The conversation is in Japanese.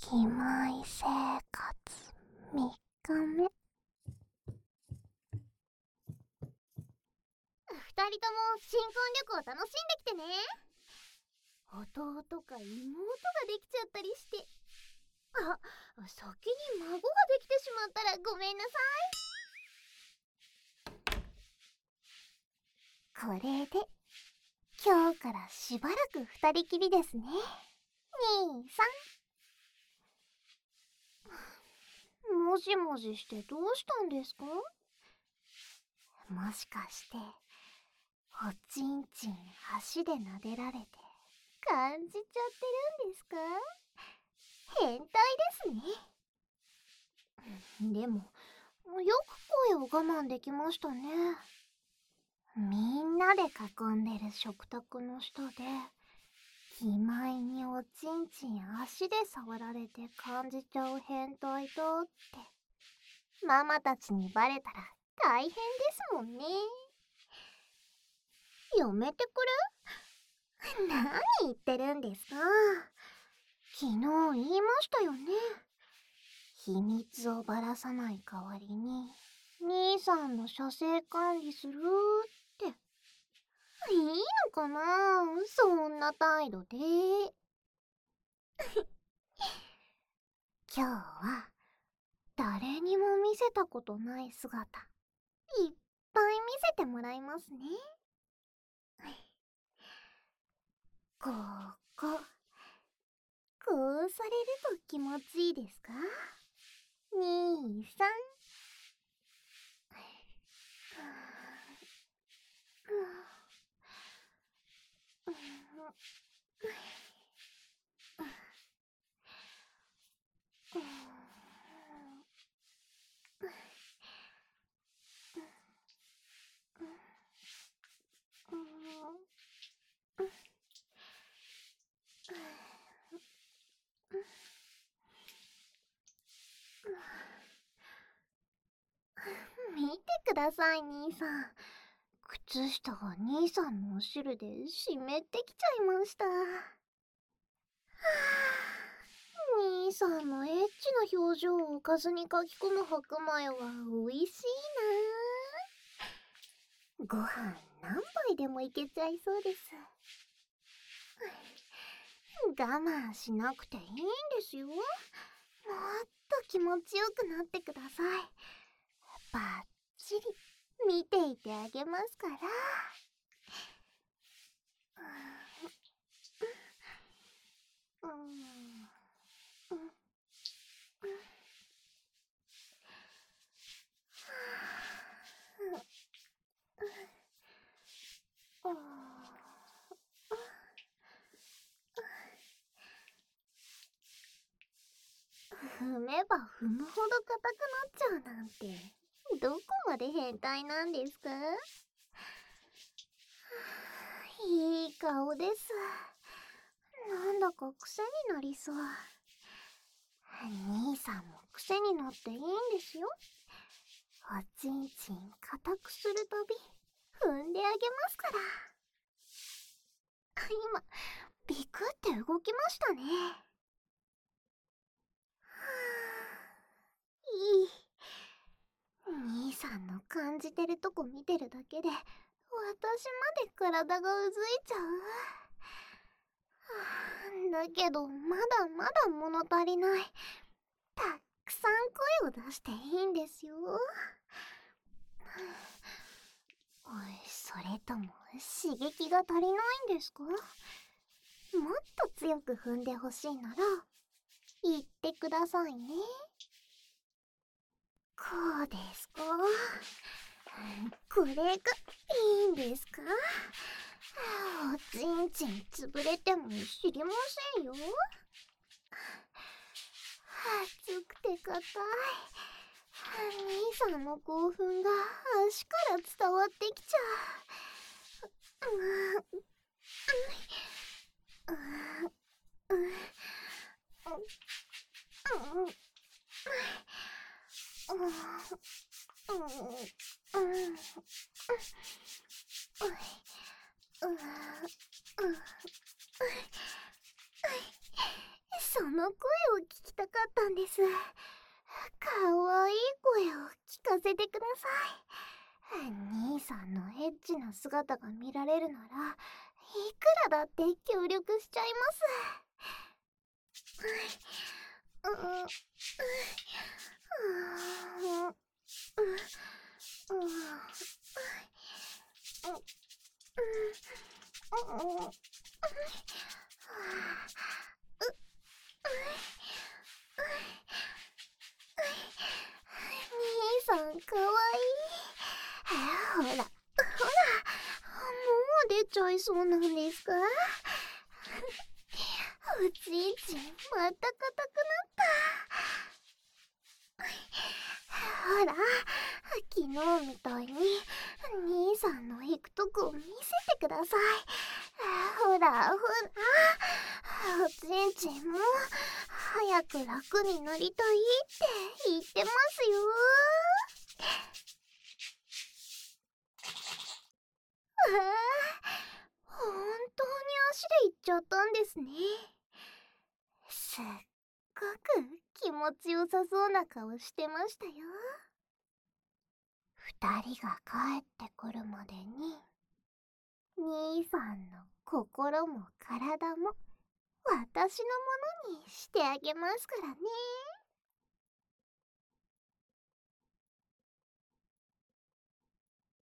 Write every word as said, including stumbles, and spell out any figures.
義妹生活みっかめ。 二人とも新婚旅行楽しんできてね。弟か妹ができちゃったりして。あ、先に孫ができてしまったらごめんなこれで今日からしばらく二人きりですね。兄さん。もしもししてどうしたんですか？もしかしておちんちん足で撫でられて感じちゃってるんですか？変態ですね。でもよく声を我慢できましたね。みんなで囲んでる食卓の下で義妹におちんちん足で触られて感じちゃう変態だってママたちにバレたら大変ですもんね。やめてくれ。何言ってるんですか？昨日言いましたよね。秘密をばらさない代わりに兄さんの射精管理するって。いいのかな、そんな態度で。今日は誰にも見せたことない姿いっぱい見せてもらいますね。こここうされると気持ちいいですか？兄さん。見てください、兄さん。靴下が兄さんのお汁で湿ってきちゃいました。はぁ、兄さんのエッチな表情をおかずに書き込む白米は美味しいな。ご飯何杯でもいけちゃいそうです。我慢しなくていいんですよ。もっと気持ちよくなってください。バッチリ見ていてあげますから。うんうん踏めば踏むほど硬くなっちゃうなんてどこまで変態なんですか？いい顔です。なんだか癖になりそう。兄さんも癖になっていいんですよ。おちんちん硬くするたび踏んであげますから。今ビクって動きましたね。いい。兄さんの感じてるとこ見てるだけで私まで体がうずいちゃう。だけどまだまだ物足りない。たくさん声を出していいんですよ。おい、それとも刺激が足りないんですか？もっと強く踏んでほしいなら言ってくださいね。こうですか？これがいいんですか？おちんちん潰れても知りませんよ。熱くて硬い。兄さんの興奮が足から伝わってきちゃう。その声を聞きたかったんです。かわいい声を聞かせてください。 兄さんのエッチな姿が見られるなら、いくらだって協力しちゃいます。 う、う、う、う、う、う、兄さんかわいい。ほらほら、もう出ちゃいそうなんですか？おちんちんまた硬くなった。ほら、昨日みたいに兄さんの行くとこ見せてください。ほらほら、おちんちんも早く楽になりたいって言ってますよ。わあ、本当に足で行っちゃったんですね。すっごく気持ちよさそうな顔してましたよ。 二人が帰ってくるまでに、兄さんの心も体も私のものにしてあげますからね。